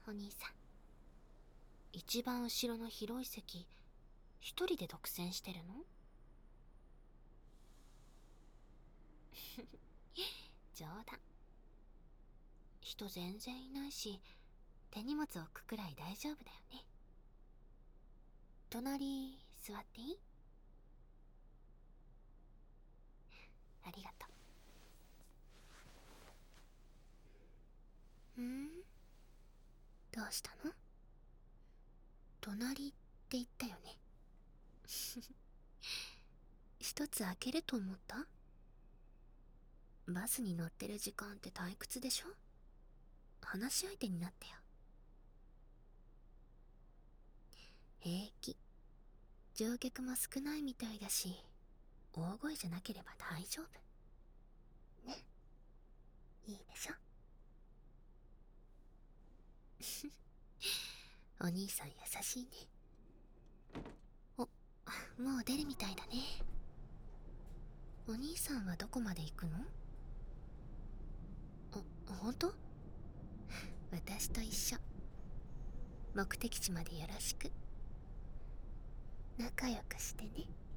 お兄さん。一番後ろの広い席、一人で独占してるの？冗談。人全然いないし、手荷物置くくらい大丈夫だよね。隣、座っていい？ありがとう。どうしたの？隣って言ったよね。一つ開けると思った？バスに乗ってる時間って退屈でしょ？話し相手になってよ。平気。乗客も少ないみたいだし、大声じゃなければ大丈夫。ね。いいでしょ？お兄さん優しいね。お、もう出るみたいだね。お兄さんはどこまで行くの？ほんと？私と一緒。目的地までよろしく。仲良くしてね。